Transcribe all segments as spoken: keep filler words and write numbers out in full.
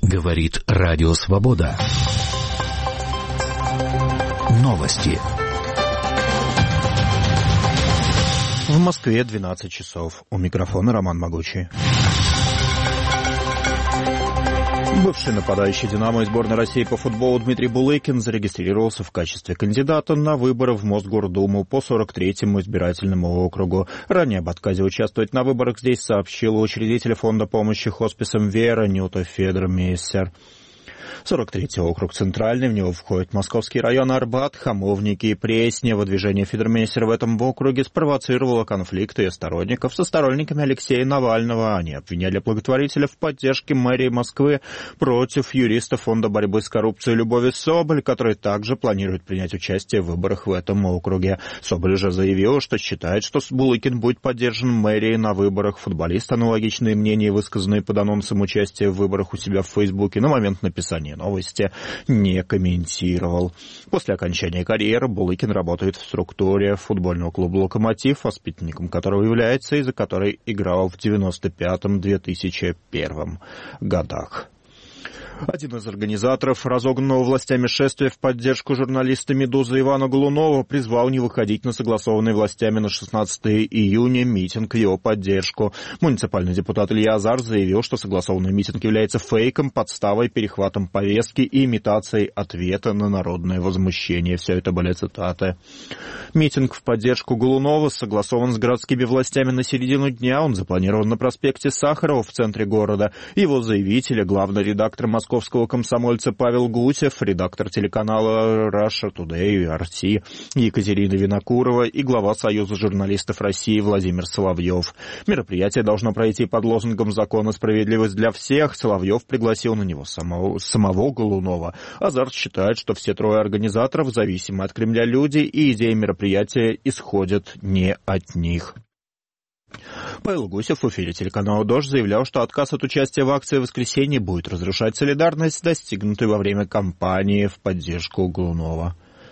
Говорит Радио Свобода. Новости. В Москве двенадцать часов. У микрофона Роман Могучий. Бывший нападающий «Динамо» и сборной России по футболу Дмитрий Булыкин зарегистрировался в качестве кандидата на выборы в Мосгордуму по сорок третьему избирательному округу. Ранее об отказе участвовать на выборах здесь сообщил учредитель фонда помощи хосписам «Вера» Нюта Федермейстер. сорок третий округ центральный, в него входят Московский район, Арбат, Хамовники и Пресня. Выдвижение Федермейстера в этом округе спровоцировало конфликты ее сторонников со сторонниками Алексея Навального. Они обвиняли благотворителя в поддержке мэрии Москвы против юриста Фонда борьбы с коррупцией Любови Соболь, который также планирует принять участие в выборах в этом округе. Соболь уже заявил, что считает, что Булыкин будет поддержан мэрией на выборах. Футболист аналогичные мнения, высказанные под анонсом участия в выборах у себя в Фейсбуке, на момент написания новости не комментировал. После окончания карьеры Булыкин работает в структуре футбольного клуба «Локомотив», воспитанником которого является и за который играл в девяносто пятом — две тысячи первом годах. Один из организаторов разогнанного властями шествия в поддержку журналиста «Медузы» Ивана Голунова призвал не выходить на согласованный властями на шестнадцатое июня митинг в его поддержку. Муниципальный депутат Илья Азар заявил, что согласованный митинг является фейком, подставой, перехватом повестки и имитацией ответа на народное возмущение. Все это были цитаты. Митинг в поддержку Голунова согласован с городскими властями на середину дня. Он запланирован на проспекте Сахарова в центре города. Его заявители, главный редактор Москвы, московского комсомольца Павел Гусев, редактор телеканала Russia Today, ар ти Екатерина Винокурова и глава Союза журналистов России Владимир Соловьев. Мероприятие должно пройти под лозунгом «Закон и справедливость для всех». Соловьев пригласил на него самого, самого Голунова. Азар считает, что все трое организаторов зависимы от Кремля люди, и идеи мероприятия исходят не от них. Павел Гусев в эфире телеканала «Дождь» заявлял, что отказ от участия в акции в воскресенье будет разрушать солидарность, достигнутую во время кампании в поддержку Голунова.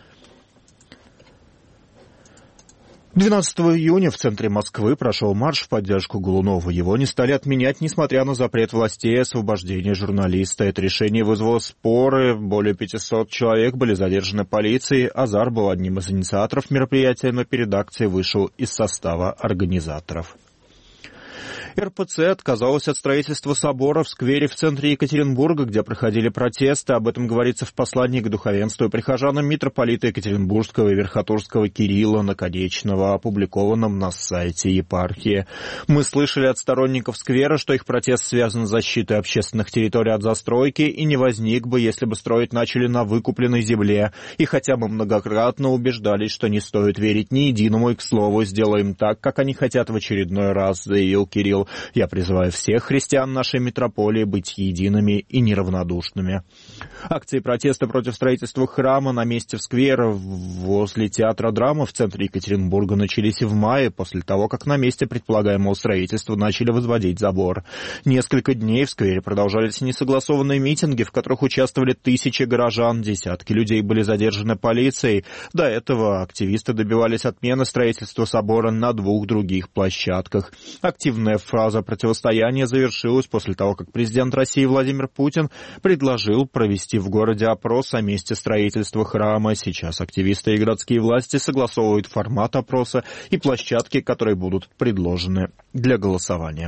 двенадцатого июня в центре Москвы прошел марш в поддержку Голунова. Его не стали отменять, несмотря на запрет властей освобождения журналиста. Это решение вызвало споры. Более пятисот человек были задержаны полицией. Азар был одним из инициаторов мероприятия, но перед акцией вышел из состава организаторов. эр пэ цэ отказалась от строительства собора в сквере в центре Екатеринбурга, где проходили протесты. Об этом говорится в послании к духовенству и прихожанам митрополита Екатеринбургского и Верхотурского Кирилла Наконечного, опубликованном на сайте епархии. Мы слышали от сторонников сквера, что их протест связан с защитой общественных территорий от застройки и не возник бы, если бы строить начали на выкупленной земле. И хотя мы многократно убеждались, что не стоит верить ни единому их слову, сделаем так, как они хотят в очередной раз, заявил Кирилл. Я призываю всех христиан нашей митрополии быть едиными и неравнодушными. Акции протеста против строительства храма на месте в сквере возле театра драмы в центре Екатеринбурга начались и в мае, после того, как на месте предполагаемого строительства начали возводить забор. Несколько дней в сквере продолжались несогласованные митинги, в которых участвовали тысячи горожан, десятки людей были задержаны полицией. До этого активисты добивались отмены строительства собора на двух других площадках. Активная фаза противостояния завершилась после того, как президент России Владимир Путин предложил провести в городе опрос о месте строительства храма. Сейчас активисты и городские власти согласовывают формат опроса и площадки, которые будут предложены для голосования.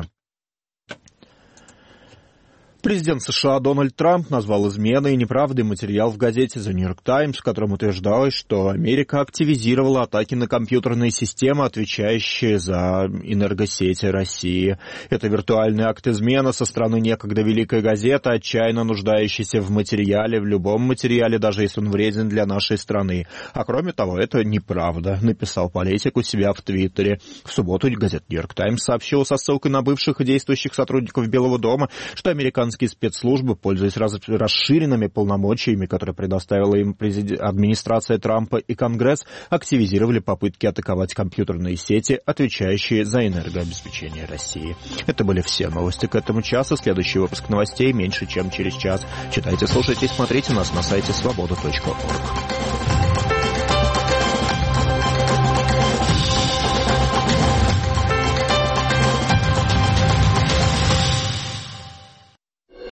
Президент США Дональд Трамп назвал изменой и неправдой материал в газете The New York Times, в котором утверждалось, что Америка активизировала атаки на компьютерные системы, отвечающие за энергосети России. Это виртуальный акт измены со стороны некогда великой газеты, отчаянно нуждающейся в материале, в любом материале, даже если он вреден для нашей страны. А кроме того, это неправда, написал политик у себя в Твиттере. В субботу газета New York Times сообщила со ссылкой на бывших и действующих сотрудников Белого дома, что американские спецслужбы, пользуясь расширенными полномочиями, которые предоставила им президент, администрация Трампа и Конгресс, активизировали попытки атаковать компьютерные сети, отвечающие за энергообеспечение России. Это были все новости к этому часу. Следующий выпуск новостей меньше, чем через час. Читайте, слушайте и смотрите нас на сайте свобода точка орг.